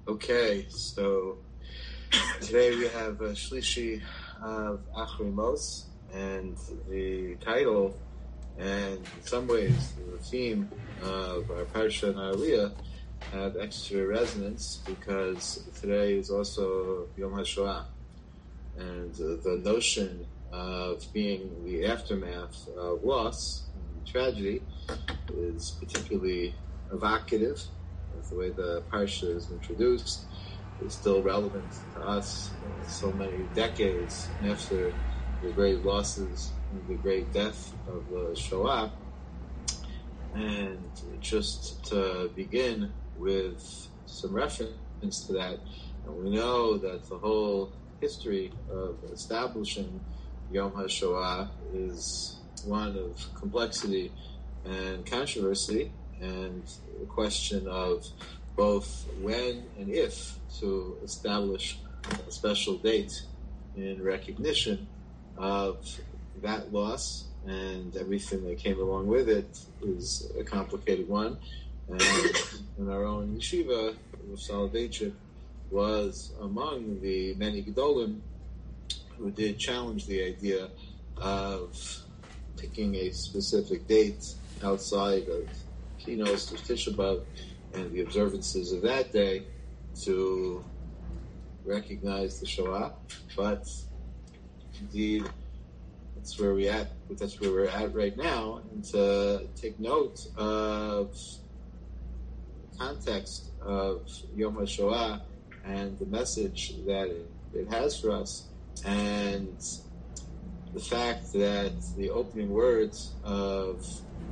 Okay, so today we have Shlishi of Achrei Mos, and the title, and in some ways the theme of our Parsha and our Aliyah have extra resonance because today is also Yom HaShoah, and the notion of being the aftermath of loss and tragedy is particularly evocative. The way the Parsha is introduced is still relevant to us so many decades after the great losses and the great death of the Shoah. And just to begin with some reference to that, we know that the whole history of establishing Yom HaShoah is one of complexity and controversy, and the question of both when and if to establish a special date in recognition of that loss and everything that came along with it is a complicated one. And in our own yeshiva, Rav Soloveitchik was among the many Gedolim who did challenge the idea of picking a specific date outside of Kinos, of Tisha B'Av, and the observances of that day to recognize the Shoah. But indeed, that's where we're at right now, and to take note of the context of Yom HaShoah and the message that it has for us, and the fact that the opening words of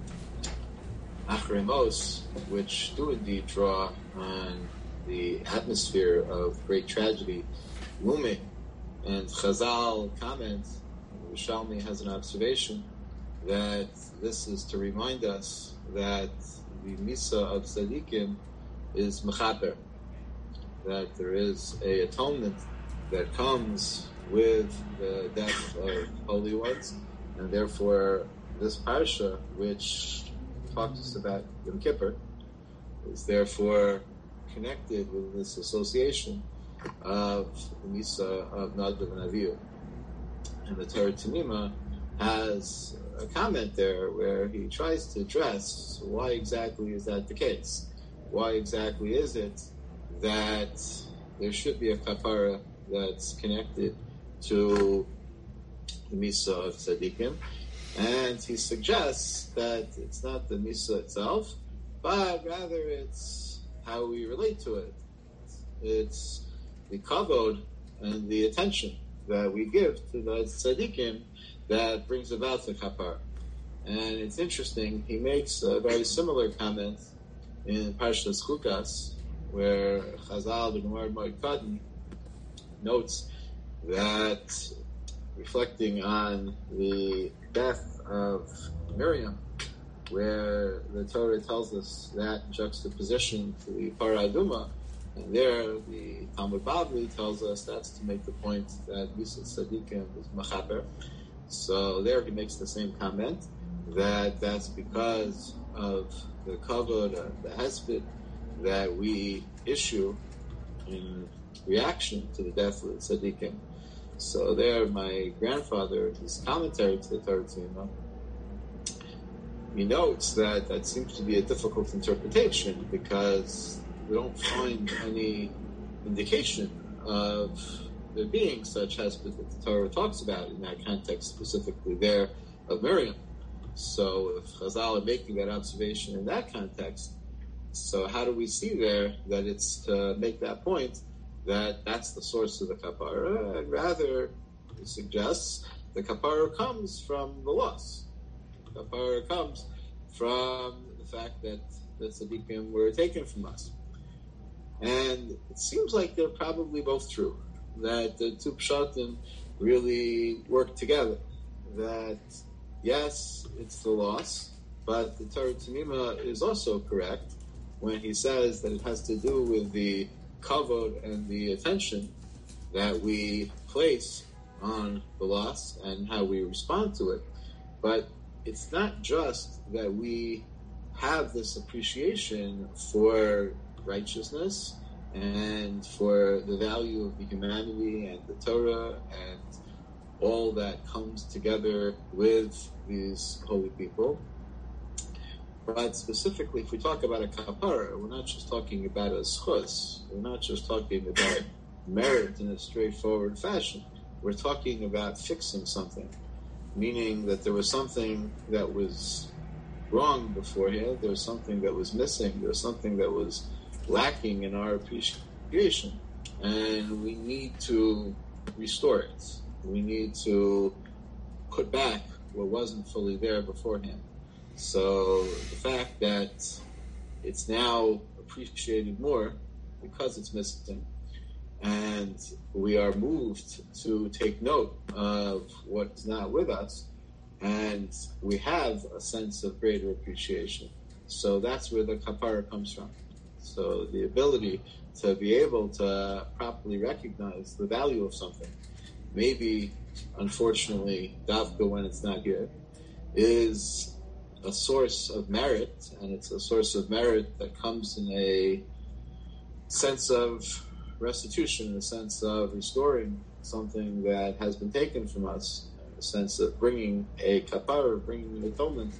Achrei Mos, which do indeed draw on the atmosphere of great tragedy looming, and Chazal comments, Yerushalmi has an observation that this is to remind us that the Misa of Tzadikim is Mechaper, that there is a atonement that comes with the death of holy ones, and therefore this parsha, which talks about Yom Kippur, is therefore connected with this association of the Misa of Nadav and Avihu. And the Torah Tanima has a comment there where he tries to address why exactly is that the case? Why exactly is it that there should be a kapara that's connected to the Misa of Tzadikim? And he suggests that it's not the Misa itself, but rather it's how we relate to it. It's the kavod and the attention that we give to the tzaddikim that brings about the kapar. And it's interesting, he makes a very similar comment in Parshas Chukas, where Chazal, the Gemara Moed notes that, reflecting on the death of Miriam, where the Torah tells us that juxtaposition to the Parah Aduma, and there the Talmud Bavli tells us that's to make the point that Misa Tzadikim is Mechaper. So there he makes the same comment, that that's because of the kavod, the hesped that we issue in reaction to the death of the Tzadikim. So there, my grandfather, his commentary to the Torah Tzimah, he notes that seems to be a difficult interpretation because we don't find any indication of there being such hesped that the Torah talks about in that context, specifically there of Miriam. So if Chazal are making that observation in that context, so how do we see there that it's to make that point that that's the source of the kapara? And rather, it suggests the kapara comes from the loss. The kapara comes from the fact that the tzaddikim were taken from us. And it seems like they're probably both true, that the two pshatim really work together. That, yes, it's the loss, but the Torah Tanima is also correct when he says that it has to do with the kavod and the attention that we place on the loss and how we respond to it. But it's not just that we have this appreciation for righteousness and for the value of the humanity and the Torah and all that comes together with these holy people. But specifically, if we talk about a kapara, we're not just talking about a schus. We're not just talking about merit in a straightforward fashion. We're talking about fixing something, meaning that there was something that was wrong beforehand, there was something that was missing, there was something that was lacking in our appreciation, and we need to restore it. We need to put back what wasn't fully there beforehand. So the fact that it's now appreciated more because it's missing, and we are moved to take note of what's not with us, and we have a sense of greater appreciation. So that's where the kapara comes from. So the ability to be able to properly recognize the value of something, maybe, unfortunately, davka when it's not here, is a source of merit, and it's a source of merit that comes in a sense of restitution, in a sense of restoring something that has been taken from us, in a sense of bringing a kapara, bringing an atonement.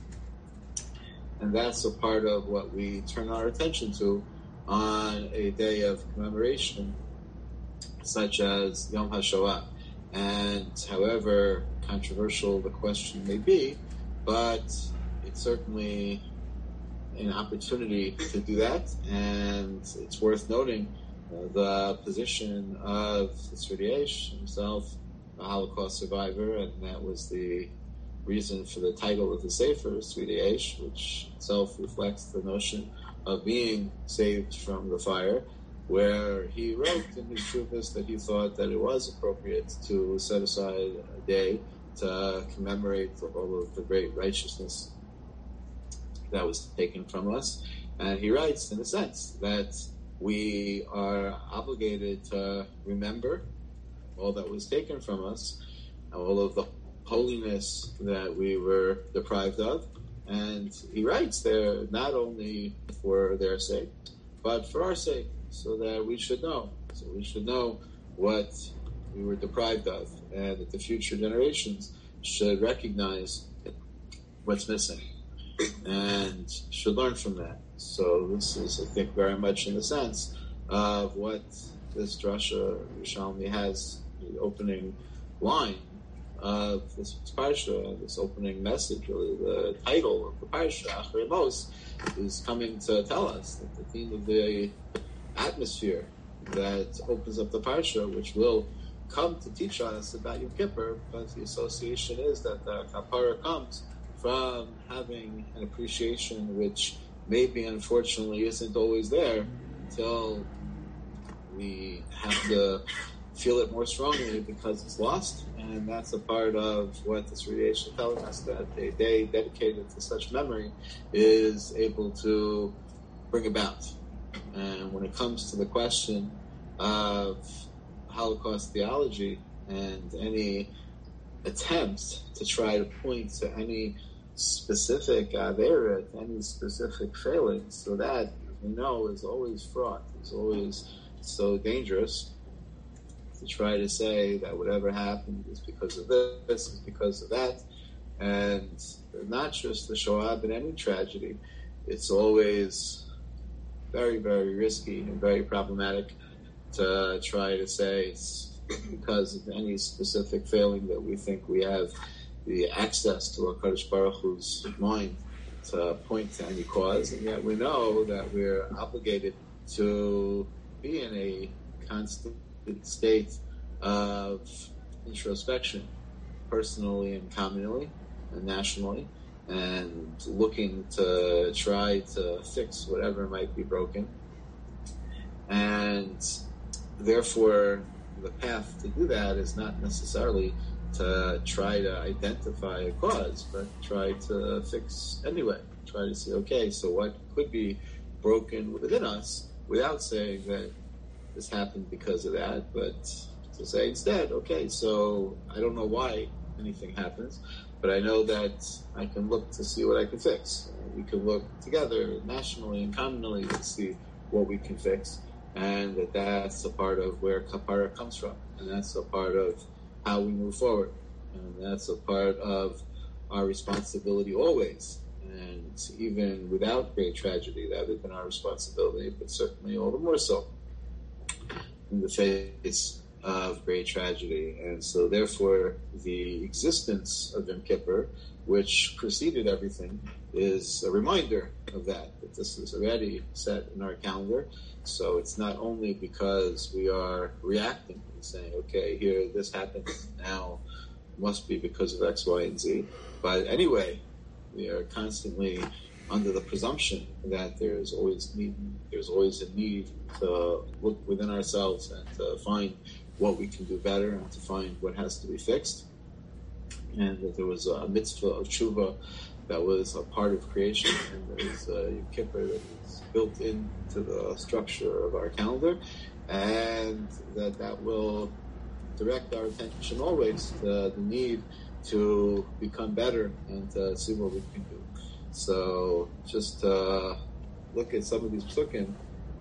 And that's a part of what we turn our attention to on a day of commemoration, such as Yom HaShoah. And however controversial the question may be, but it's certainly an opportunity to do that, and it's worth noting the position of the Tzvi Eish himself, a Holocaust survivor, and that was the reason for the title of the Sefer, Tzvi Eish, which itself reflects the notion of being saved from the fire, where he wrote in his Shuvas that he thought that it was appropriate to set aside a day to commemorate all of the great righteousness that was taken from us. And he writes, in a sense, that we are obligated to remember all that was taken from us, all of the holiness that we were deprived of. And he writes there, not only for their sake, but for our sake, so that we should know. So we should know what we were deprived of, and that the future generations should recognize what's missing and should learn from that. So this is, I think, very much in the sense of what this drasha Yerushalmi has, the opening line of this parsha, this opening message, really the title of the parsha, Achrei Mos, is coming to tell us that the theme of the atmosphere that opens up the parsha, which will come to teach us about Yom Kippur, but the association is that the kapara comes from having an appreciation which maybe unfortunately isn't always there until we have to feel it more strongly because it's lost. And that's a part of what this radiation is telling us, that a day dedicated to such memory is able to bring about. And when it comes to the question of Holocaust theology and any attempts to try to point to any specific avera, any specific failings, so that, as we know, is always fraught, is always so dangerous, to try to say that whatever happened is because of this, is because of that. And not just the Shoah, but any tragedy, it's always very, very risky and very problematic to try to say it's because of any specific failing that we think we have the access to our Kadosh Baruch Hu's mind to point to any cause, and yet we know that we're obligated to be in a constant state of introspection, personally and communally and nationally, and looking to try to fix whatever might be broken. And therefore, the path to do that is not necessarily to try to identify a cause, but try to fix anyway. Try to see, okay, so what could be broken within us without saying that this happened because of that, but to say instead, okay, so I don't know why anything happens, but I know that I can look to see what I can fix. We can look together nationally and communally to see what we can fix. and that's a part of where kapara comes from, and that's a part of how we move forward, and that's a part of our responsibility always. And even without great tragedy, that would have been our responsibility, but certainly all the more so in the face of great tragedy. And so therefore the existence of Yom Kippur, which preceded everything, is a reminder of that this is already set in our calendar. So it's not only because we are reacting and saying, okay, here this happened, now it must be because of X, Y, and Z. But anyway, we are constantly under the presumption that there's always a need to look within ourselves and to find what we can do better and to find what has to be fixed. And that there was a mitzvah of tshuva that was a part of creation, and there is a Yom Kippur that is built into the structure of our calendar, and that will direct our attention always to the need to become better and to see what we can do. So just look at some of these psukim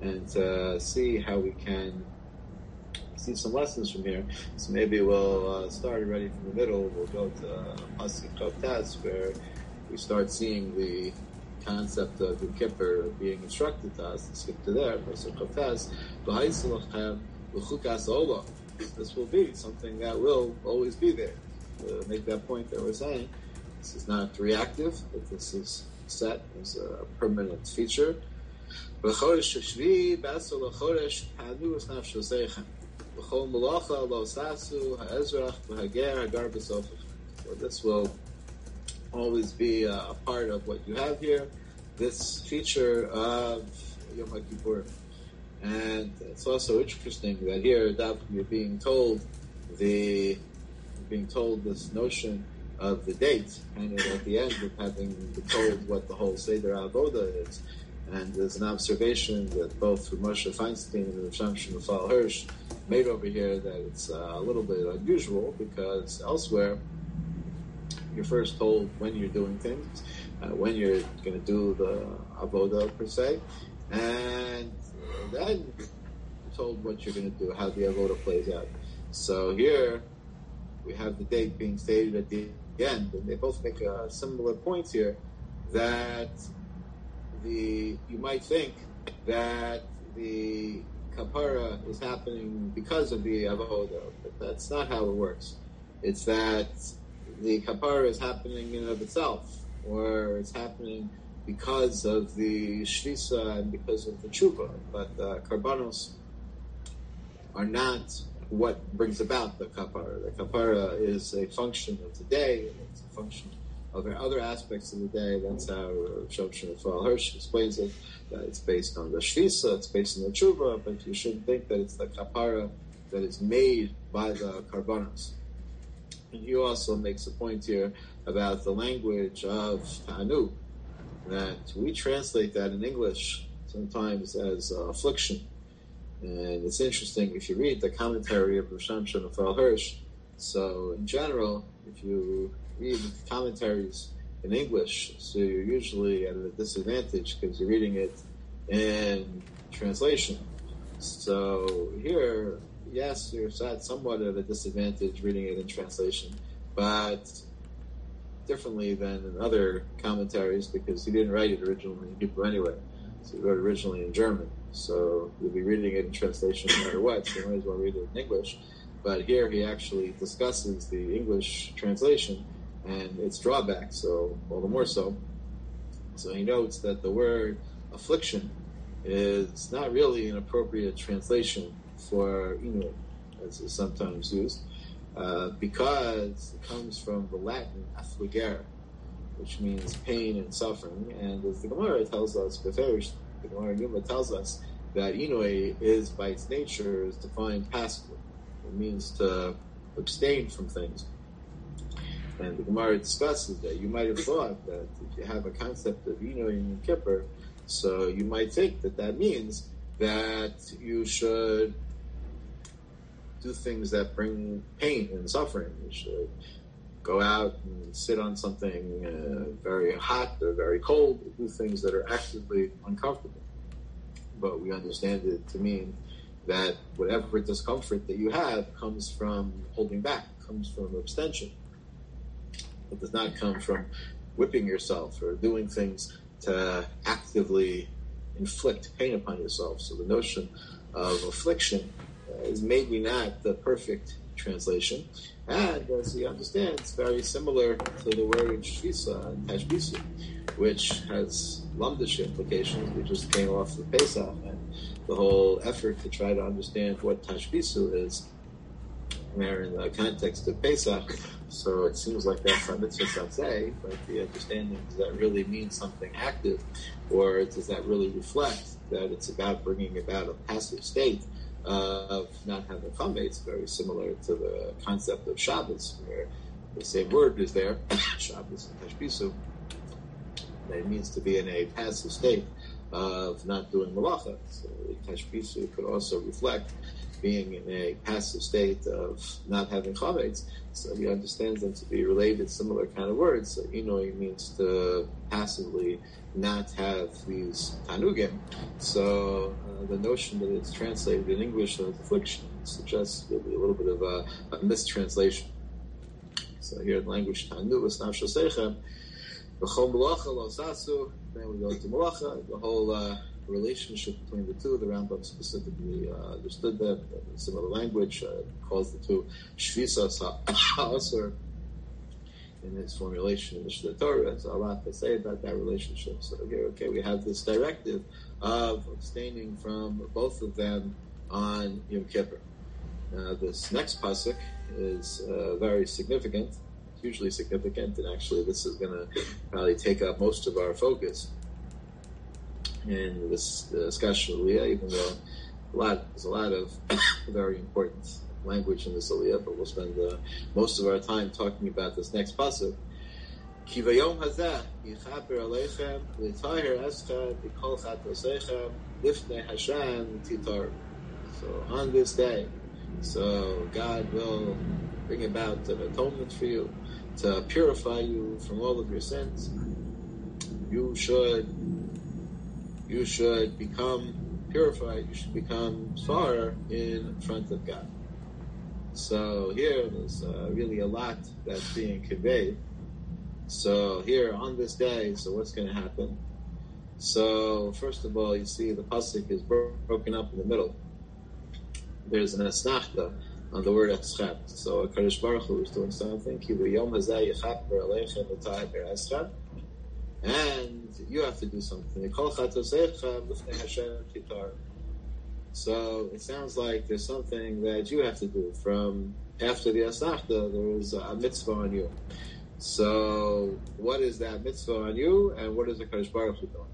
and see how we can see some lessons from here. So maybe we'll start already from the middle. We'll go to Pasuk Chav Tes, where we start seeing the concept of Yom Kippur being instructed to us. Let's skip to there. Pasuk Chav Tes, V'ha'isel lachem l'chukas ha'olam. This will be something that will always be there. To make that point that we're saying, this is not reactive, but this is set as a permanent feature. B'chodesh Shvi b'asol l'chodesh ha'anu es nafsho seichem. B'chol malacha lo sasu ha'ezrach v'hager hagar b'sofach. So this will always be a part of what you have here, this feature of Yom HaKippur. And it's also interesting that here you're being told this notion of the date, kind of at the end of having been told what the whole Seder Avoda is. And there's an observation that both Moshe Feinstein and Rav Shamshon Raphael Hirsch made over here that it's a little bit unusual, because elsewhere you're first told when you're doing things, when you're going to do the Avoda per se, and then you're told what you're going to do, how the Avoda plays out. So here we have the date being stated at the end, and they both make similar points here, that you might think that the kapara is happening because of the avoda, but that's not how it works. It's that the kapara is happening in and of itself, or it's happening because of the shvisa and because of the tshuva, but the karbanos are not what brings about the kapara. The kapara is a function of the day, and it's a function of the other aspects of the day. That's how Shomshin Raphael Hirsch explains it, that it's based on the shvisa, it's based on the tshuva, but you shouldn't think that it's the kapara that is made by the karbanos. And he also makes a point here about the language of ta'anu, that we translate that in English sometimes as affliction. And it's interesting, if you read the commentary of Rav Shamshon Raphael Hirsch, so in general, if you read commentaries in English, so you're usually at a disadvantage because you're reading it in translation. So here, yes, you're somewhat at a disadvantage reading it in translation, but differently than in other commentaries, because he didn't write it originally in Hebrew anyway. So he wrote it originally in German. So you'll be reading it in translation no matter what, so you might as well read it in English. But here he actually discusses the English translation and its drawbacks, so all the more so. So he notes that the word affliction is not really an appropriate translation for Inuit, as is sometimes used, because it comes from the Latin affligere, which means pain and suffering. And as the Gemara tells us, the Gemara Yuma tells us that Inui is, by its nature, is defined passively. It means to abstain from things. And the Gemara discusses that you might have thought that if you have a concept of Inui and Yom Kippur, so you might think that that means that you should do things that bring pain and suffering. You should go out and sit on something very hot or very cold, do things that are actively uncomfortable. but we understand it to mean that whatever discomfort that you have comes from holding back, comes from abstention. It does not come from whipping yourself or doing things to actively inflict pain upon yourself. So the notion of affliction is maybe not the perfect translation. And as you understand, it's very similar to the word shvisa and tashbisu, which has lamdish implications. We just came off the Pesach, and the whole effort to try to understand what tashbisu is there in the context of Pesach. So it seems like that's a mitzvah say, but the understanding, does that really mean something active, or does that really reflect that it's about bringing about a passive state of not having chametz, very similar to the concept of Shabbos, where the same word is there, Shabbos and tashbisu, that it means to be in a passive state of not doing malacha. So tashbisu could also reflect being in a passive state of not having chametz. So he understands them to be related, similar kind of words. So inoi means to passively not have these tanugim. So the notion that it's translated in English as affliction suggests maybe a little bit of a mistranslation. So here in the language tanu is nafshosechem, v'chol malacha lo sasu. Then we go to malacha, the whole relationship between the two. The Rambam specifically understood that in similar language, calls the two shvisas ha'asur in his formulation in the Mishnah Torah. There's a lot to say about that relationship. So here, we have this directive of abstaining from both of them on Yom Kippur. Now, this next pasuk is very significant, hugely significant, and actually this is going to probably take up most of our focus in this discussion of Aliyah, even though there's a lot of very important language in this Aliyah, but we'll spend most of our time talking about this next pasuk. Ki vayom hazeh yichaper aleichem l'tahir eschem b'kol chatosechem lifnei Hashem titar. So on this day, so God will bring about an atonement for you, to purify you from all of your sins. You should become purified, you should become far in front of God. So here there's really a lot that's being conveyed. So here on this day, so what's going to happen? So first of all, you see the pasuk is broken up in the middle. There's an asnachta on the word eschem. So Kadosh Baruch Hu is doing something. Ki v'yom hazeh yichaper aleichem l'tahir eschem. And you have to do something. So it sounds like there's something that you have to do. From after the asachta, there is a mitzvah on you. So what is that mitzvah on you, and what is the Kadosh Baruch Hu doing?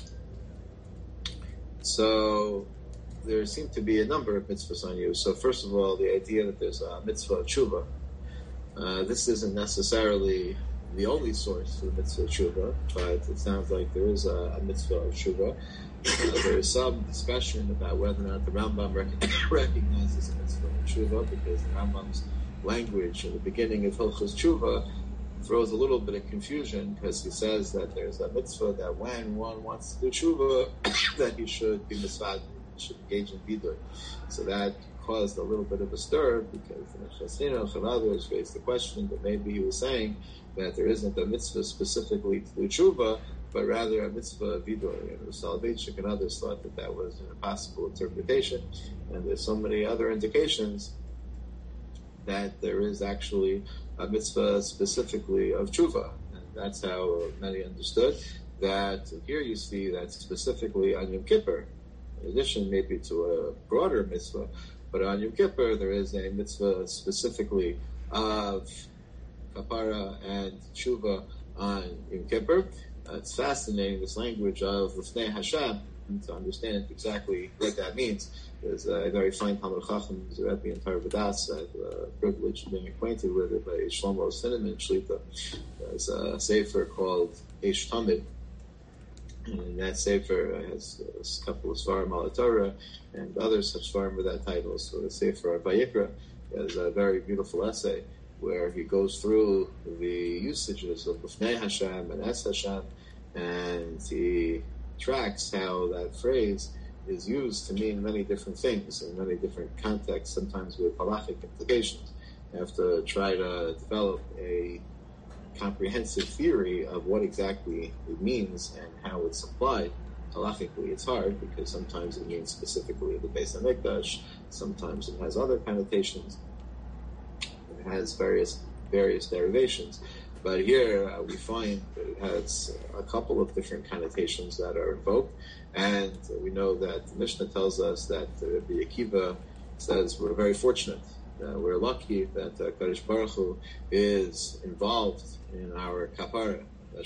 So there seem to be a number of mitzvahs on you. So first of all, the idea that there's a mitzvah of tshuva. This isn't necessarily the only source for the mitzvah of tshuva, but it sounds like there is a mitzvah of tshuva. There is some discussion about whether or not the Rambam recognizes a mitzvah of tshuva, because the Rambam's language in the beginning of Hilchos Tshuva throws a little bit of confusion, because he says that there's a mitzvah that when one wants to do tshuva, that he should be misvad, should engage in bidur. So that caused a little bit of a stir, because the Chassidus and others raised the question that maybe he was saying that there isn't a mitzvah specifically to do tshuva, but rather a mitzvah of vidur. And Soloveitchik and others thought that that was an impossible interpretation. And there's so many other indications that there is actually a mitzvah specifically of tshuva. And that's how many understood that. Here you see that specifically on Yom Kippur, in addition maybe to a broader mitzvah, but on Yom Kippur there is a mitzvah specifically of kapara and tshuva on Yom Kippur. It's fascinating, this language of Lifnei Hashem, to understand exactly what that means. There's a very fine Talmud Chacham, who's a Rebbe in Torah B'das. I have the privilege of being acquainted with it by Shlomo Cinnamon Shlita. There's a sefer called Eish Tamid, and that sefer has a couple of Svarim al Torah and other such Svarim with that title. So the sefer Vayikra has a very beautiful essay where he goes through the usages of Lifnei Hashem and Es Hashem, and he tracks how that phrase is used to mean many different things in many different contexts, sometimes with halachic implications. You have to try to develop a comprehensive theory of what exactly it means and how it's applied. Halachically, it's hard because sometimes it means specifically the Beis HaMikdash, sometimes it has other connotations, it has various derivations. But here we find that it has a couple of different connotations that are invoked, and we know that the Mishnah tells us that Rabbi Akiva says we're very fortunate, we're lucky that Kadosh Baruch Hu is involved in our kapara. That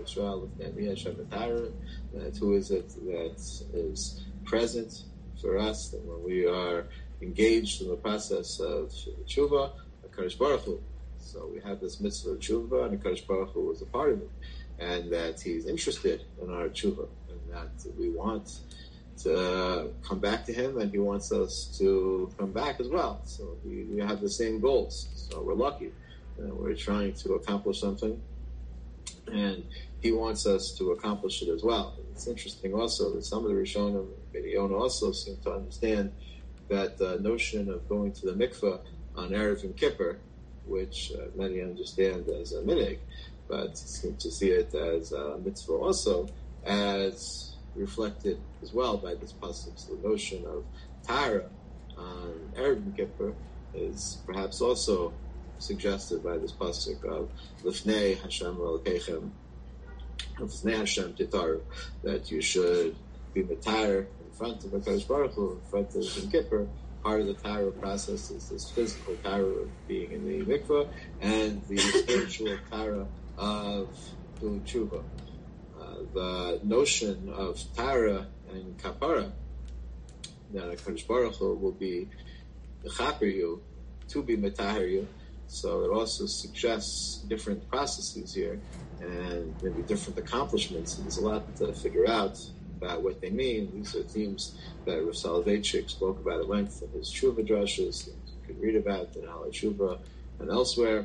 who is it that is present for us, that when we are engaged in the process of tshuva, Kadosh Baruch Hu. So we have this mitzvah of tshuva, and Kadosh Baruch Hu is a part of it, and that He's interested in our tshuva, and that we want to come back to Him, and He wants us to come back as well. So we have the same goals. So we're lucky. We're trying to accomplish something, and He wants us to accomplish it as well. It's interesting also that some of the Rishonim, Bnei Yonah, also seem to understand that the notion of going to the mikveh on Erev and Kippur, which many understand as a minhag, but seem to see it as a mitzvah also, as reflected as well by this pasuk. So the notion of Tahara on Erev and Kippur is perhaps also suggested by this pasuk of Lifnei Hashem Elokeichem, Lifnei Hashem Titaru, that you should be Matar in front of HaKadosh Baruch Hu, in front of Yom Kippur. Part of the Tahara process is this physical Tahara of being in the mikveh, and the spiritual Tahara of doing tshuva. The notion of Tahara and kapara, that HaKadosh Baruch Hu will be mechaper you, to be metaher you. So it also suggests different processes here and maybe different accomplishments. And there's a lot to figure out about what they mean. These are themes that Rav Soloveitchik spoke about at length in his Tshuva drashas, you can read about in Al Tshuva and elsewhere.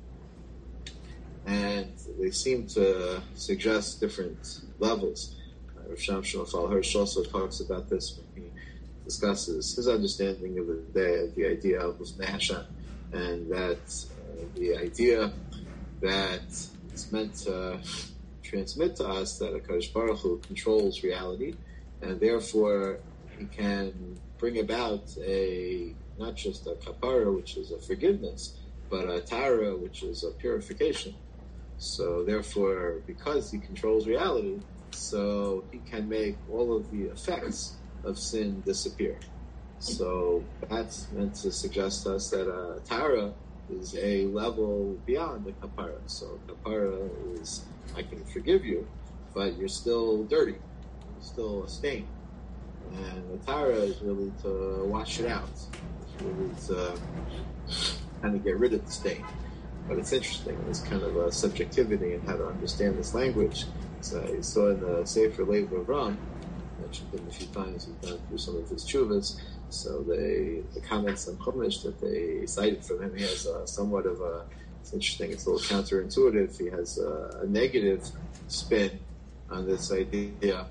And they seem to suggest different levels. Rav Shamshon Raphael Hirsch also talks about this when he discusses his understanding of the idea of Lifnei Hashem, and that the idea that it's meant to transmit to us that HaKadosh Baruch Hu controls reality, and therefore He can bring about not just a kapara, which is a forgiveness, but a tara, which is a purification. So therefore, because He controls reality, so He can make all of the effects of sin disappear. So that's meant to suggest to us that a tara is a level beyond the kapara. So kapara is, I can forgive you, but you're still dirty. You're still a stain. And the tara is really to wash it out. It's really to kind of get rid of the stain. But it's interesting, there's kind of a subjectivity in how to understand this language. So you saw in the Sefer Lev Avram, mentioned him a few times, he's gone through some of his tshuvas. So the comments on Chumash that they cited from him, he has somewhat of a, it's interesting, it's a little counterintuitive. He has a negative spin on this idea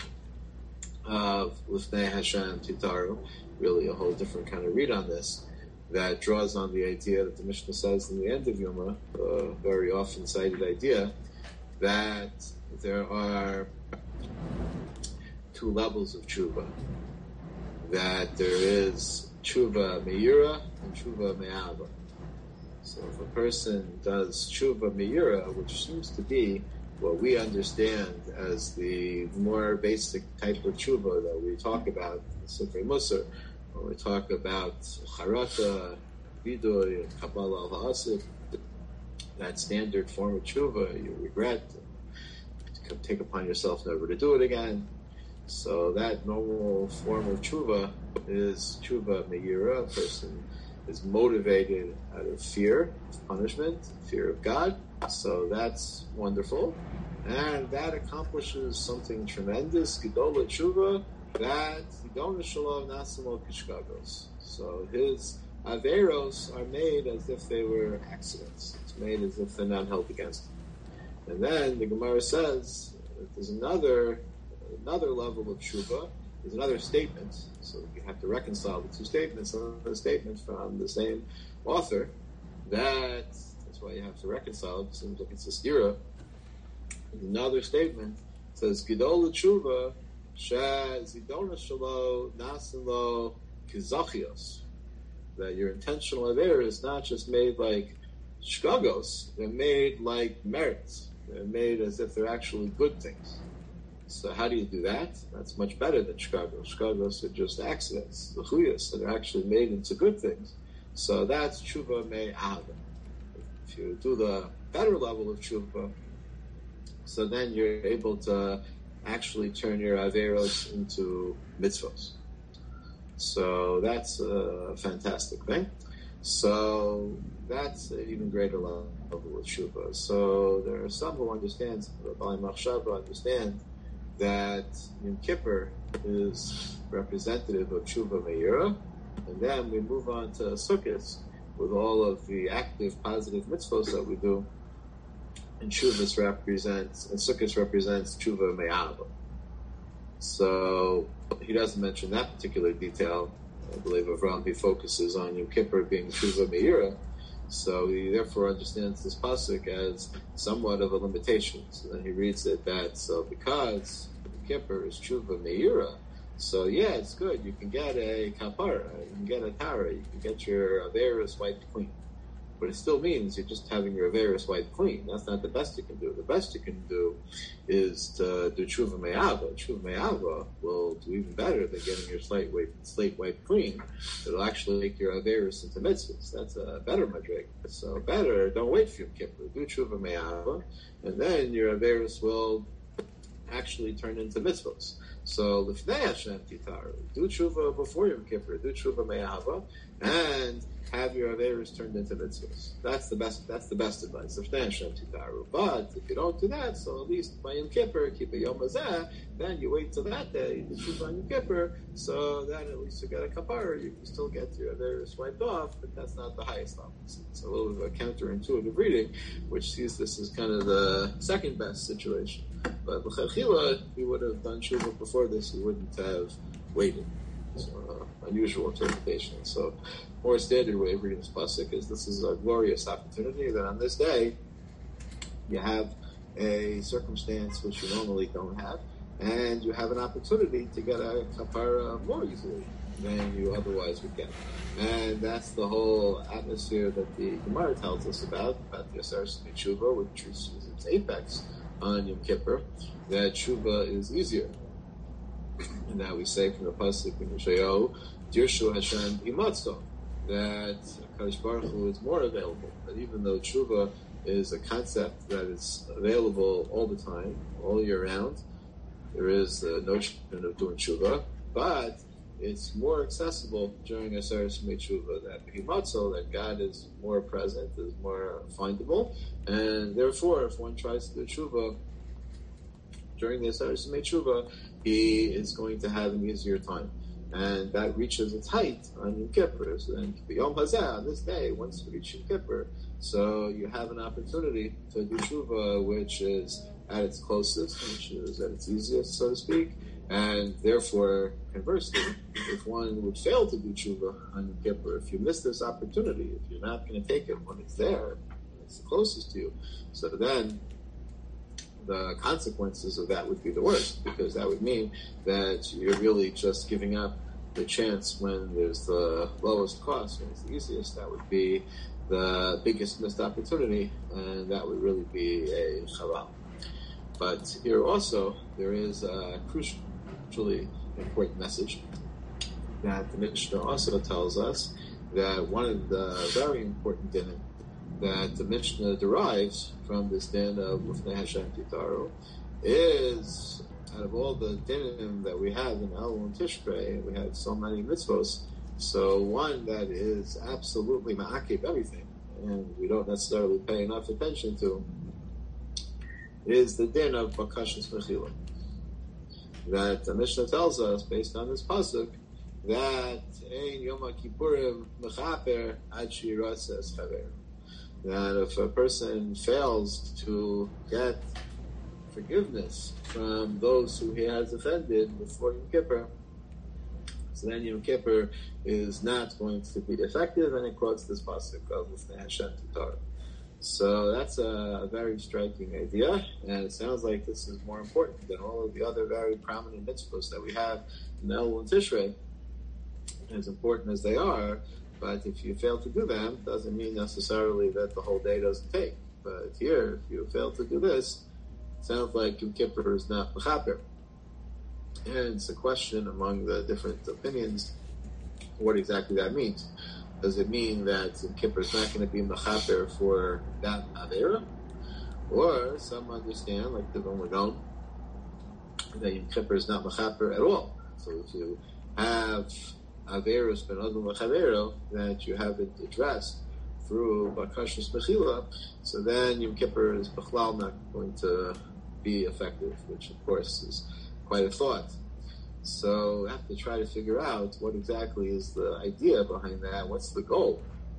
of Lifnei Hashem Titaru, really a whole different kind of read on this, that draws on the idea that the Mishnah says in the end of Yoma, a very often cited idea, that there are two levels of tshuva. That there is tshuva meira and tshuva me'ava. So if a person does tshuva meira, which seems to be what we understand as the more basic type of tshuva that we talk about in Sifrei Musar, when we talk about charata, vidoy, kabbalah al-ha'asik, that standard form of tshuva, you regret, you take upon yourself never to do it again. So that normal form of tshuva is tshuva meira. A person is motivated out of fear of punishment, fear of God. So that's wonderful. And that accomplishes something tremendous. Gedola tshuva, that Yidona Shalom Nasimo Kishkagos. So his averos are made as if they were accidents. It's made as if they're not held against him. And then the Gemara says that there's another level of tshuva, is another statement. So you have to reconcile the two statements. Another statement from the same author. That's why you have to reconcile it. It seems like it's a stira. Another statement says, Gidol Tshuva, Zidona Shalo, Nasilo, Kizachios. That your intentional avera is not just made like shkagos, they're made like merits. They're made as if they're actually good things. So how do you do that? That's much better than shkagos. Shkagos are just accidents, the chuyas that are actually made into good things. So that's tshuva me'ahava. If you do the better level of tshuva, so then you're able to actually turn your averos into mitzvos. So that's a fantastic thing. So that's an even greater level of tshuva. So there are some who understand, Rabbi Machshava understand that Yom Kippur is representative of tshuva meira, and then we move on to Sukkot with all of the active, positive mitzvos that we do. And Shuvas represents, and Sukkot represents tshuva me'ahava. So he doesn't mention that particular detail. I believe Avraham, he focuses on Yom Kippur being tshuva meira. So he therefore understands this pasuk as somewhat of a limitation. So then he reads it that, so because Yom Kippur is tshuva meira, so yeah, it's good. You can get a kapara, you can get a tara, you can get your averis wiped clean. But it still means you're just having your averis wiped clean. That's not the best you can do. The best you can do is to do tshuva me'ahava. Tshuva me'ahava will do even better than getting your slate wiped clean. It'll actually make your averis into mitzvahs. That's a better madrig. So better, don't wait for Yom Kippur. Do tshuva me'ahava, and then your averis will actually turn into mitzvahs. So lifnei Hashem titaru, do tshuva before Yom Kippur, do tshuva me'ahava, and have your averis turned into mitzvahs. That's the best advice. Lifnei Hashem titaru. But if you don't do that, so at least by Yom Kippur, keep a yom hazeh, then you wait till that day, you do tshuva on Yom Kippur, so then at least you get a kapara, you can still get your averis wiped off, but that's not the highest level. It's a little bit of a counterintuitive reading, which sees this as kind of the second best situation. But l'chachila, he would have done tshuva before this, he wouldn't have waited. So, unusual interpretation. So, more standard way of reading this pasuk is this is a glorious opportunity that on this day you have a circumstance which you normally don't have, and you have an opportunity to get a kapara more easily than you otherwise would get. And that's the whole atmosphere that the Gemara tells us about the Aseres Tshuva, which is its apex on Yom Kippur, that tshuva is easier. And that we say from the pasuk in Yeshayahu, Dirshu Hashem imatzo, that HaKadosh Baruch Hu is more available. That even though tshuva is a concept that is available all the time, all year round, there is the notion of doing tshuva, but it's more accessible during Aseres Tshuva, that Himatzo, that God is more present, is more findable, and therefore, if one tries to do tshuva during the Aseres Tshuva, he is going to have an easier time. And that reaches its height on Yom Kippur. So then, Yom Hazeh, on this day, once you reach Yom Kippur, so you have an opportunity to do tshuva, which is at its closest, which is at its easiest, so to speak. And therefore, conversely, if one would fail to do tshuva on Yom Kippur, if you miss this opportunity, if you're not going to take it when it's there, it's the closest to you, so then the consequences of that would be the worst, because that would mean that you're really just giving up the chance when there's the lowest cost, when it's the easiest. That would be the biggest missed opportunity, and that would really be a chaval. But here also, there is a crucially important message that the Mishnah also tells us, that one of the very important dinim that the Mishnah derives from this din of Lifnei Hashem Titaru is, out of all the dinim that we have in Elul and Tishrei, we have so many mitzvos, so one that is absolutely ma'akib everything, and we don't necessarily pay enough attention to, is the din of Bakashas Mechila. That the Mishnah tells us, based on this pasuk, that Ein Yom HaKippurim Mechaper Ad Shirasa Es Chaver. That if a person fails to get forgiveness from those who he has offended before Yom Kippur, So then Yom Kippur is not going to be effective, and it quotes this pasuk of L'fnei Hashem Torah. So that's a very striking idea, and it sounds like this is more important than all of the other very prominent mitzvahs that we have in Elul and Tishrei, as important as they are. But if you fail to do them, doesn't mean necessarily that the whole day doesn't take. But here, if you fail to do this, it sounds like Yom Kippur is not mechaper. And it's a question among the different opinions, what exactly that means. Does it mean that Yom Kippur is not going to be mechaper for that Avera? Or some understand, like the Vilna, that Yom Kippur is not mechaper at all. So if you have Averos ben Adam Lechavero that you haven't addressed through Bakashas Mechila, so then Yom Kippur is Bechlal not going to be effective, which of course is quite a thought. So we have to try to figure out what exactly is the idea behind that, what's the goal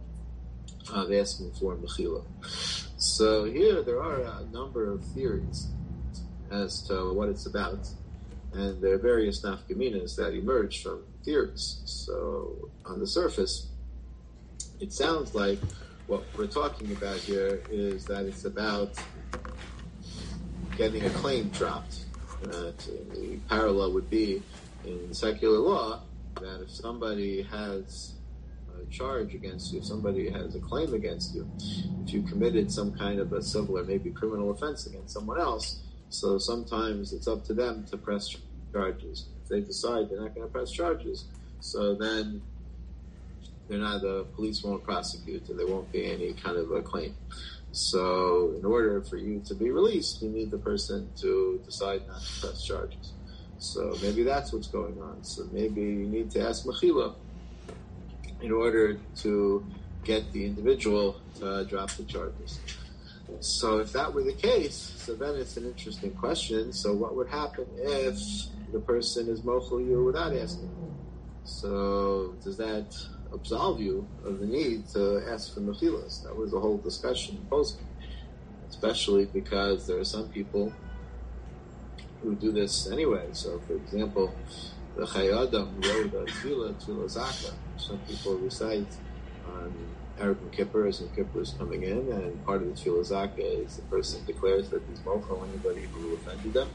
of asking for Mechila. So here there are a number of theories as to what it's about, and there are various nafkaminas that emerge from theories. So on the surface, it sounds like what we're talking about here is that it's about getting a claim dropped. The parallel would be in secular law that if somebody has a charge against you, if somebody has a claim against you, if you committed some kind of a civil or maybe criminal offense against someone else, so sometimes it's up to them to press charges. If they decide they're not going to press charges, so then the police won't prosecute, and there won't be any kind of a claim. So in order for you to be released, you need the person to decide not to press charges. So maybe that's what's going on. So maybe you need to ask Mechila in order to get the individual to drop the charges. So if that were the case, so then it's an interesting question. So what would happen if the person is mochel you without asking? So does that absolve you of the need to ask for mechilas? That was the whole discussion in Poskim, especially because there are some people who do this anyway. So, for example, the Chayei Adam wrote a Tefillah Zaka. Some people recite on Erev Yom Kippur as Yom Kippur is coming in, and part of the Tefillah Zaka is the person declares that he's mochel anybody who offended them.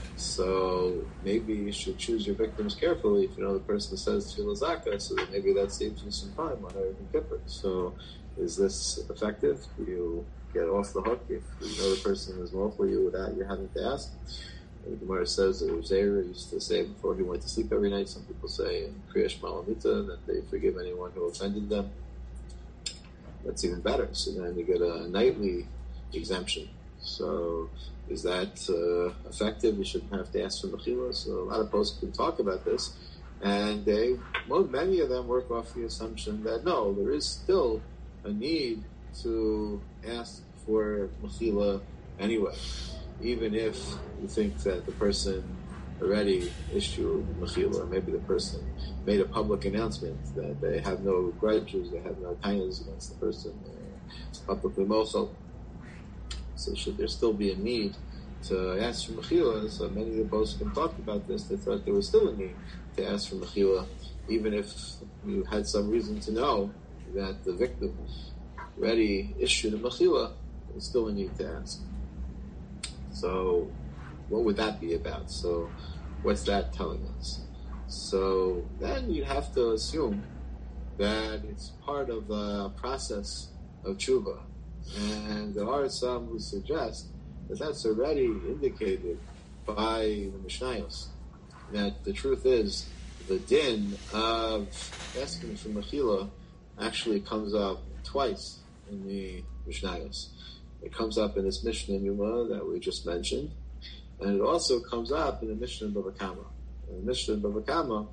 So maybe you should choose your victims carefully. If you know the person says Tefillah Zaka, so that maybe that saves you some time on Erev Yom Kippur. So is this effective? Do you get off the hook if you know the person is mochel you without you having to ask? The Gemara says that Zera used to say before he went to sleep every night. Some people say in Kriyash Malamita that they forgive anyone who offended them. That's even better. So then you get a nightly exemption. So is that effective? You shouldn't have to ask for mechila. So a lot of posts can talk about this, and many of them work off the assumption that no, there is still a need to ask for mechila anyway, even if you think that the person already issued mechila, or maybe the person made a public announcement that they have no grudges, they have no tainas against the person, they're publicly mochel. So should there still be a need to ask for mechila? So many of the poskim talked about this. They thought there was still a need to ask for mechila, even if you had some reason to know that the victim already issued a mechila. There's still a need to ask. So what would that be about? So what's that telling us? So then you'd have to assume that it's part of the process of tshuva. And there are some who suggest that that's already indicated by the Mishnayos, that the truth is the din of asking for mechila actually comes up twice in the Mishnayos. It comes up in this Mishnah in Yuma that we just mentioned, and it also comes up in the Mishnah in Bava Kama. The Mishnah in Bava Kama,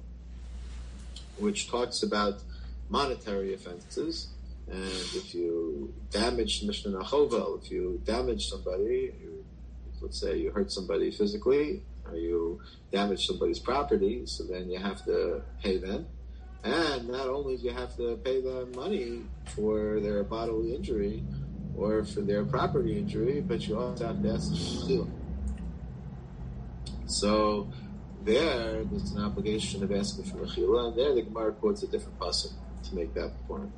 which talks about monetary offenses. And if you damage Mishnah Nachovel, if you damage somebody, let's say you hurt somebody physically, or you damage somebody's property, so then you have to pay them. And not only do you have to pay them money for their bodily injury or for their property injury, but you also have to ask for mechila. So there's an obligation of asking for mechila, and there the Gemara quotes a different pasuk to make that point.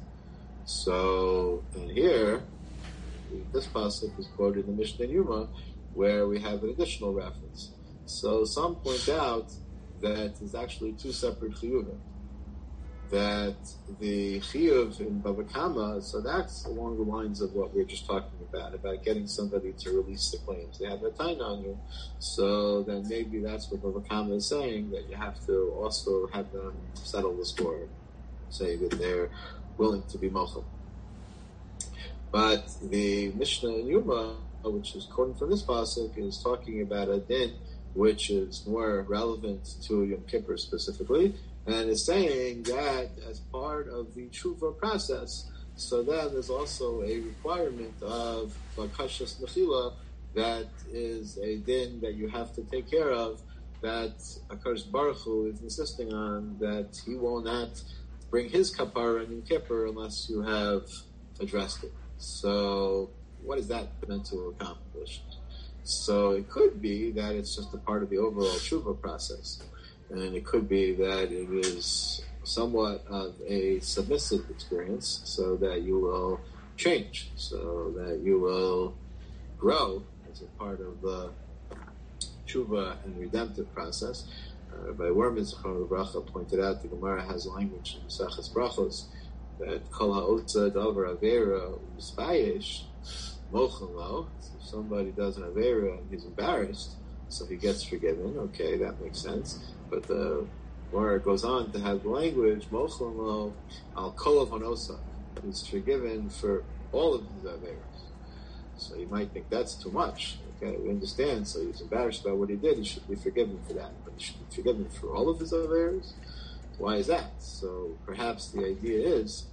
So, and here, this pasuk is quoted in the Mishnah Yuma, where we have an additional reference. So some point out that there's actually two separate chiyuvim. That the chiyuv in Bava Kama, so that's along the lines of what we were just talking about getting somebody to release the claims. They have a taina on you, so then maybe that's what Bava Kama is saying, that you have to also have them settle the score, say that they're willing to be mochel. But the Mishnah in Yuma, which is quoting from this pasuk, is talking about a din which is more relevant to Yom Kippur specifically, and is saying that as part of the tshuva process, so then there's also a requirement of bakashas mechila that is a din that you have to take care of, that HaKadosh Baruch Hu is insisting on, that he will not bring his kapara in Yom Kippur unless you have addressed it. So what is that meant to accomplish? So it could be that it's just a part of the overall tshuva process. And it could be that it is somewhat of a submissive experience, so that you will change, so that you will grow as a part of the tshuva and redemptive process. By Worman Zechron Bracha pointed out, the Gemara has language in Maseches Brachos that Kol ha'otza davar avera u'mispayesh mochen lo. If somebody does an avera and he's embarrassed, so he gets forgiven. Okay, that makes sense. But the Gemara goes on to have the language mochen lo al kol ha'nosa. He's forgiven for all of his averas. So you might think that's too much. Okay, we understand. So he's embarrassed about what he did. He should be forgiven for that. But he should be forgiven for all of his averas. Why is that? So perhaps the idea is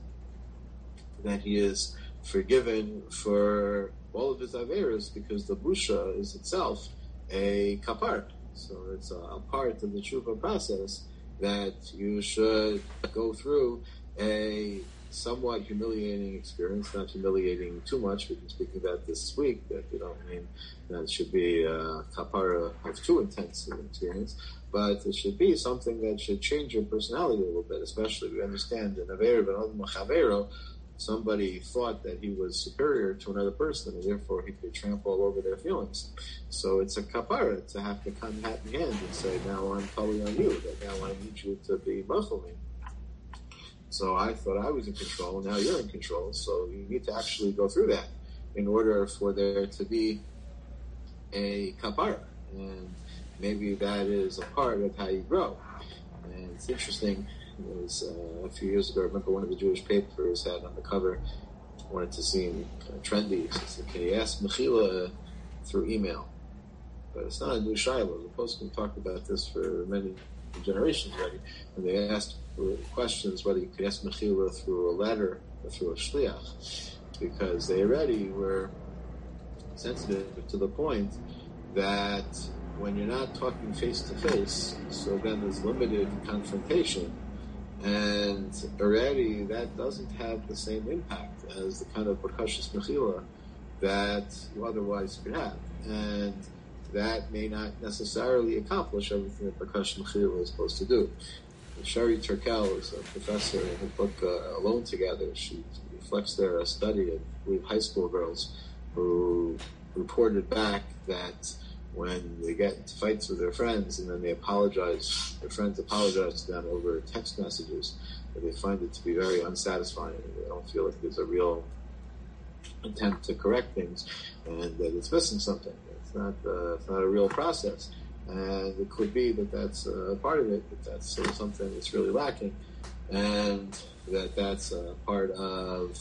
that he is forgiven for all of his averas because the busha is itself a kapar. So it's a part of the tshuva process that you should go through a somewhat humiliating experience, not humiliating too much. We've been speaking about this week, that we don't mean that it should be a kapara of too intense an experience, but it should be something that should change your personality a little bit, especially we understand in Avera ben Machavero, somebody thought that he was superior to another person, and therefore he could trample all over their feelings. So it's a kapara to have to come hat in hand and say, now I'm totally on you, that now I need you to be Muslim. So I thought I was in control, now you're in control, so you need to actually go through that in order for there to be a kapara. And maybe that is a part of how you grow. And it's interesting, it was a few years ago, I remember one of the Jewish papers had on the cover, wanted to seem kind of trendy, so said, can you ask Mechila through email? But it's not a new shiloh. The Poskim talked about this for many generations already, and they asked questions whether you could ask Mechila through a letter or through a shliach, because they already were sensitive to the point that when you're not talking face to face, so then there's limited confrontation, and already that doesn't have the same impact as the kind of bakashas mechila that you otherwise could have, and that may not necessarily accomplish everything that bakashas mechila is supposed to do. Shari Turkel is a professor in her book Alone Together. She reflects their study of, I believe, high school girls who reported back that when they get into fights with their friends and then they apologize, their friends apologize to them over text messages, that they find it to be very unsatisfying. They don't feel like there's a real intent to correct things, and that it's missing something. It's not a real process. And it could be that that's a part of it, that that's something that's really lacking, and that's a part of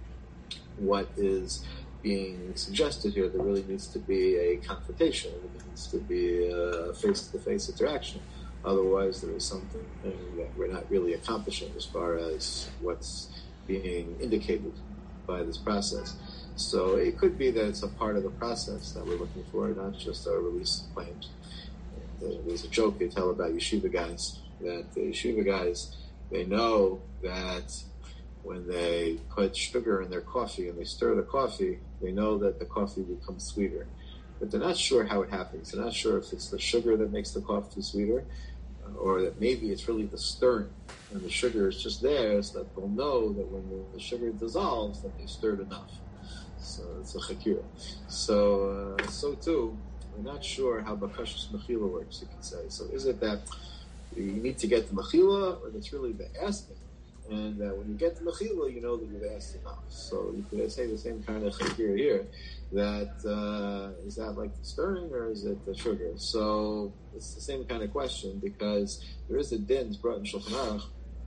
what is being suggested here. There really needs to be a confrontation. There needs to be a face-to-face interaction. Otherwise, there is something that we're not really accomplishing as far as what's being indicated by this process. So it could be that it's a part of the process that we're looking for, not just a release of claims. There's a joke they tell about yeshiva guys, that the yeshiva guys, they know that when they put sugar in their coffee and they stir the coffee, they know that the coffee becomes sweeter. but they're not sure how it happens. They're not sure if it's the sugar that makes the coffee sweeter, or that maybe it's really the stirring, and the sugar is just there so that they'll know that when the sugar dissolves, that they stirred enough. So it's a chakira. So too, we're not sure how bakashas mechila works, you can say. So is it that you need to get the mechila, or that's really the asking? And when you get to mechila, you know that you've asked enough. So you could say the same kind of chakira here. That is that like the stirring, or is it the sugar? So it's the same kind of question, because there is a din brought in Shulchan Aruch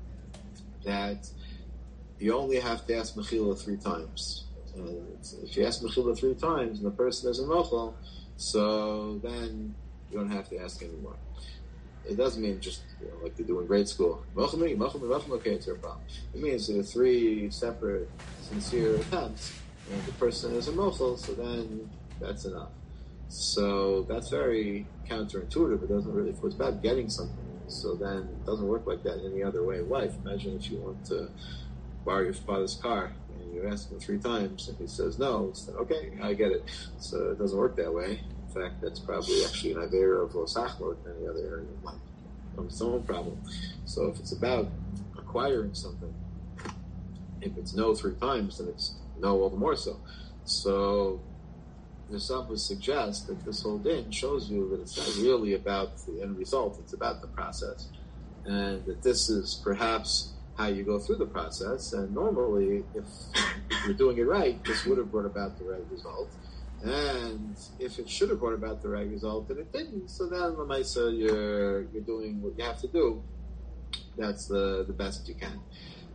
that you only have to ask mechila 3 times. And if you ask mechila 3 times and the person isn't mochel, so then you don't have to ask anymore. It doesn't mean just like they do in grade school. Okay, it's your problem. It means there are 3 separate, sincere attempts, and the person is a mochel, so then that's enough. So that's very counterintuitive. It doesn't really. If it's about getting something, so then it doesn't work like that in any other way of life. Imagine if you want to borrow your father's car, and you ask him 3 times, and he says no. It's like, okay, I get it. So it doesn't work that way. In fact, that's probably actually an avera of losachlo in any other area of life. It's its own problem. So if it's about acquiring something, if it's no 3 times, then it's no all the more so. So the Saba suggests that this whole din shows you that it's not really about the end result, it's about the process. And that this is perhaps how you go through the process. And normally, if you're doing it right, this would have brought about the right result. And if it should have brought about the right result and it didn't, so then the Maisa, you're doing what you have to do. That's the best you can.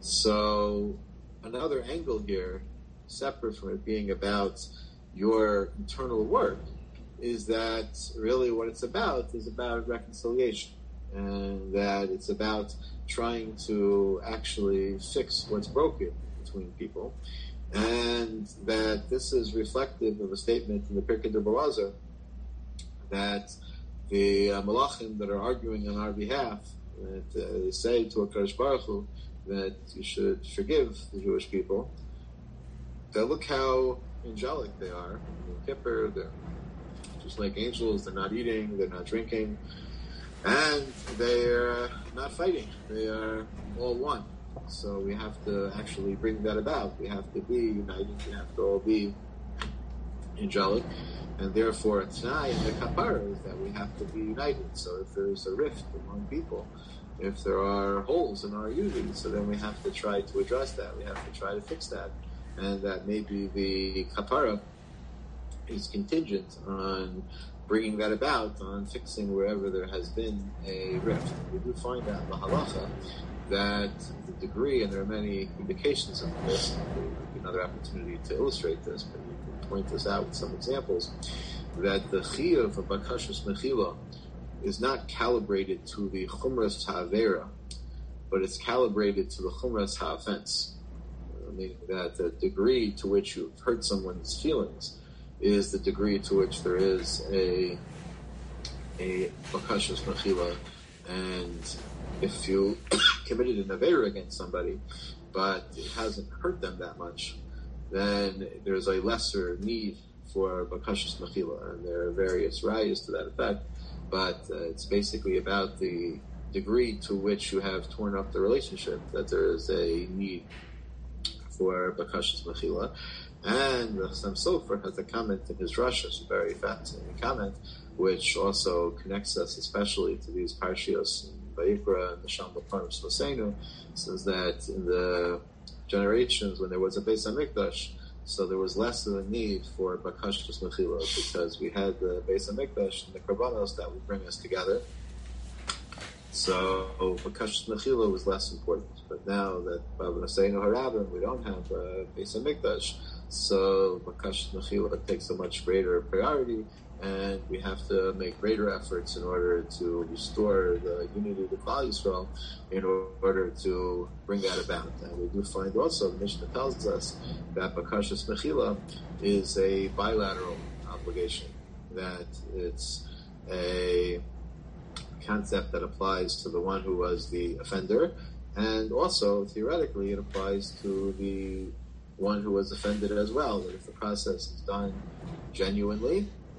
So another angle here, separate from it being about your internal work, is that really what it's about is about reconciliation, and that it's about trying to actually fix what's broken between people. And that this is reflective of a statement in the Pirkei D'Elazar that the malachim that are arguing on our behalf, that they say to HaKadosh Baruch Hu that you should forgive the Jewish people, that look how angelic they are. In Kippur, they're just like angels. They're not eating, they're not drinking, and they're not fighting. They are all one. So we have to actually bring that about. We have to be united. We have to all be angelic. And therefore, tonight, the kapara is that we have to be united. So if there's a rift among people, if there are holes in our unity, so then we have to try to address that. We have to try to fix that. And that maybe the kapara is contingent on bringing that about, on fixing wherever there has been a rift. We do find out in the halacha that the degree, and there are many indications of this, there will be another opportunity to illustrate this, but you can point this out with some examples, that the chiyuv of bakashas mechila is not calibrated to the chumras ha'avera, but it's calibrated to the chumras ha'offense. Meaning that the degree to which you've hurt someone's feelings is the degree to which there is a bakashas mechila. And if you committed an avera against somebody, but it hasn't hurt them that much, then there's a lesser need for bakashas mechila. And there are various rayas to that effect, but it's basically about the degree to which you have torn up the relationship, that there is a need for bakashas mechila. And the Chassam Sofer has a comment in his Rosh, a very fascinating comment, which also connects us especially to these parshios in Vayikra and the Shambal Parnas Hosseinu, says that in the generations when there was a Beis HaMikdash, so there was less of a need for bakashas mechila, because we had the Beis HaMikdash and the Karbanos that would bring us together. So bakashas mechila was less important. But now that Bava Naseinu Harabim, we don't have Beis HaMikdash, so bakashas mechila takes a much greater priority, and we have to make greater efforts in order to restore the unity of the Klal Yisrael, in order to bring that about. And we do find also, the Mishnah tells us that bakashas mechila is a bilateral obligation, that it's a concept that applies to the one who was the offender, and also theoretically it applies to the one who was offended as well, that if the process is done genuinely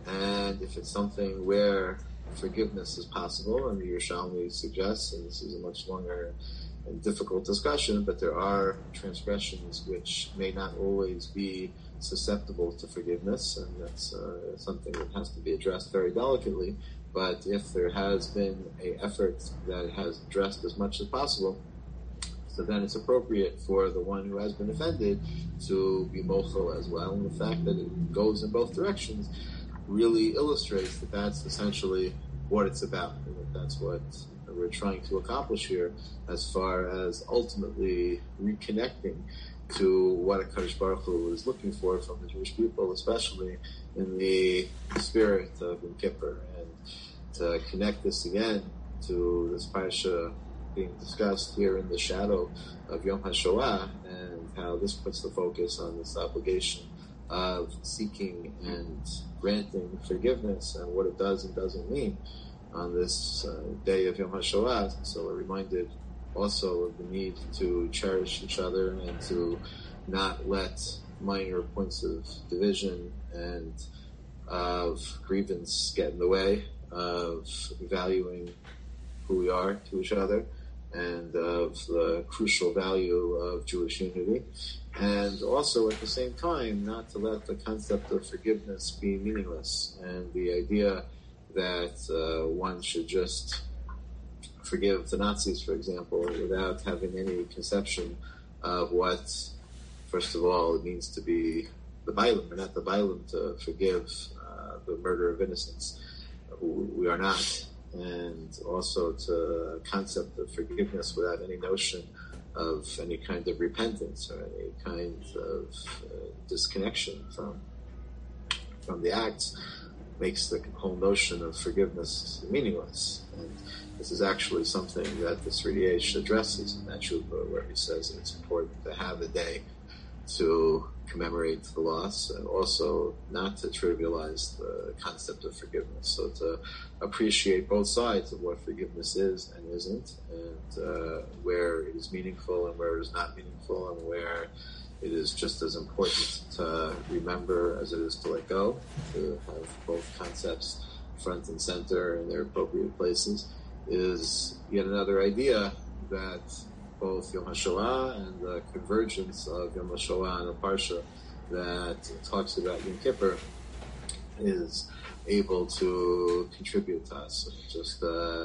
And if it's something where forgiveness is possible, and the Yerushalmi suggests, and this is a much longer and difficult discussion, but there are transgressions which may not always be susceptible to forgiveness, and that's something that has to be addressed very delicately. But if there has been an effort that has addressed as much as possible, so then it's appropriate for the one who has been offended to be mochel as well. And the fact that it goes in both directions really illustrates that that's essentially what it's about, and that's what we're trying to accomplish here, as far as ultimately reconnecting to what HaKadosh Baruch Hu is looking for from the Jewish people, especially in the spirit of Yom Kippur, and to connect this again to this parsha being discussed here in the shadow of Yom HaShoah, and how this puts the focus on this obligation of seeking and granting forgiveness, and what it does and doesn't mean on this day of Yom HaShoah. So we're reminded also of the need to cherish each other and to not let minor points of division and of grievance get in the way of valuing who we are to each other, and of the crucial value of Jewish unity. And also at the same time, not to let the concept of forgiveness be meaningless, and the idea that one should just forgive the Nazis, for example, without having any conception of what, first of all, it means to be the Bailam, or not the Bailam, to forgive the murder of innocents. We are not. And also to a concept of forgiveness without any notion of any kind of repentance or any kind of disconnection from the acts makes the whole notion of forgiveness meaningless. And this is actually something that the Sri addresses in that Shuvah, where he says that it's important to have a day to commemorate the loss, and also not to trivialize the concept of forgiveness. So to appreciate both sides of what forgiveness is and isn't, and where it is meaningful and where it is not meaningful, and where it is just as important to remember as it is to let go, to have both concepts front and center in their appropriate places, is yet another idea that both Yom HaShoah and the convergence of Yom HaShoah and a parsha that talks about Yom Kippur is able to contribute to us. Just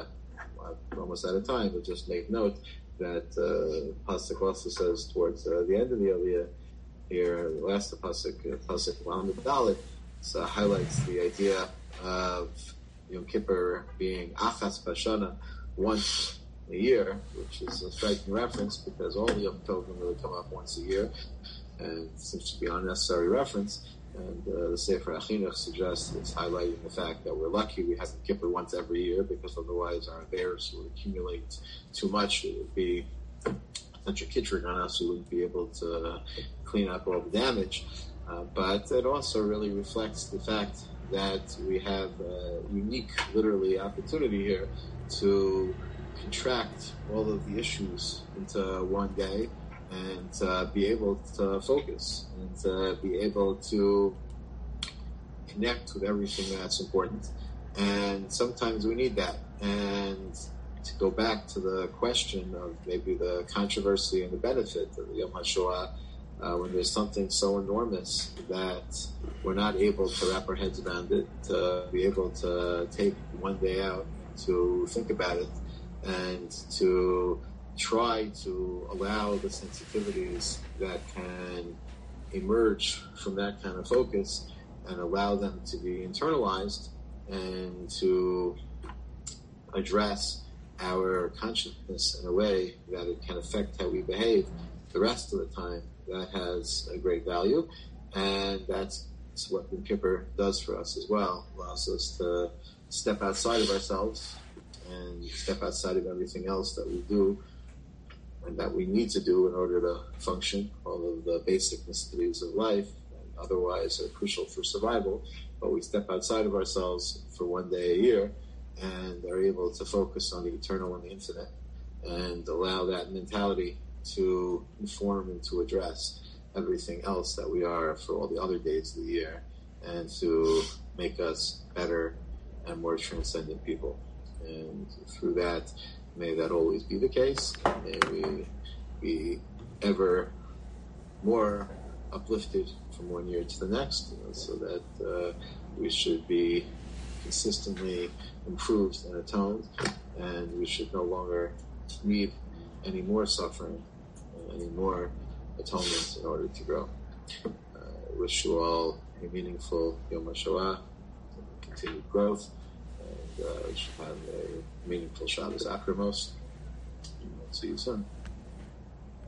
almost out of time, but just make note that Pasuk also says towards the end of the Aliyah here, the last of Pasuk Lamed Dalet, highlights the idea of Yom Kippur being Achas Bashana, once a year, which is a striking reference because all the Yom Tovim really come up once a year, and it seems to be an unnecessary reference. And the Sefer Achinuch suggests it's highlighting the fact that we're lucky we have Yom Kippur once every year, because otherwise our affairs would accumulate too much. It would be such a kitrig on us, we wouldn't be able to clean up all the damage. But it also really reflects the fact that we have a unique, literally, opportunity here to contract all of the issues into one day, and to be able to focus, and to be able to connect with everything that's important. And sometimes we need that. And to go back to the question of maybe the controversy and the benefit of the Yom HaShoah, when there's something so enormous that we're not able to wrap our heads around it, to be able to take one day out to think about it, and to try to allow the sensitivities that can emerge from that kind of focus and allow them to be internalized, and to address our consciousness in a way that it can affect how we behave the rest of the time. That has a great value, and that's what Yom Kippur does for us as well. It allows us to step outside of ourselves and step outside of everything else that we do and that we need to do in order to function, all of the basic necessities of life, and otherwise are crucial for survival. But we step outside of ourselves for one day a year and are able to focus on the eternal and the infinite, and allow that mentality to inform and to address everything else that we are for all the other days of the year, and to make us better and more transcendent people. And through that, may that always be the case. May we be ever more uplifted from one year to the next, so that we should be consistently improved and atoned, and we should no longer need any more suffering, any more atonement in order to grow. I wish you all a meaningful Yom HaShoah, continued growth, and we should have a meaningful Shabbos Akramos. See you soon.